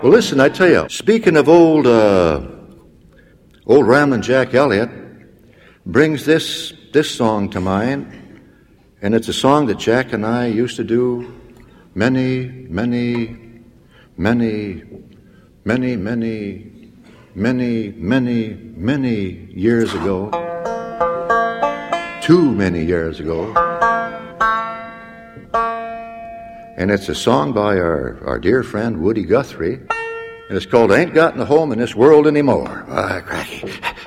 Well, listen, I tell you, speaking of old Ramblin' Jack Elliott, brings this song to mind, and it's a song that Jack and I used to do many years ago. Too many years ago. And it's a song by our dear friend Woody Guthrie, and it's called Ain't Got No Home in This World Anymore. Ah, cracky.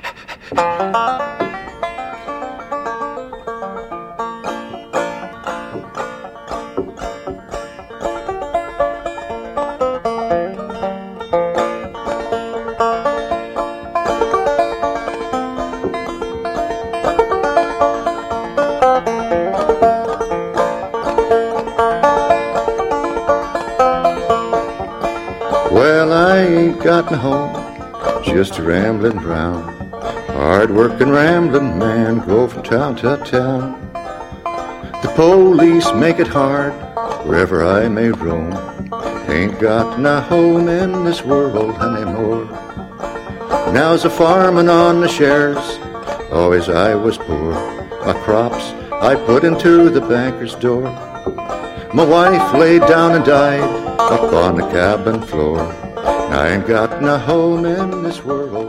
Well, I ain't got no home, just a ramblin' round, hard-working ramblin' man, go from town to town. The police make it hard wherever I may roam. Ain't got no home in this world anymore. Now's a farmin' on the shares, always I was poor. My crops I put into the banker's door. My wife laid down and died up on the cabin floor. I ain't got no home in this world.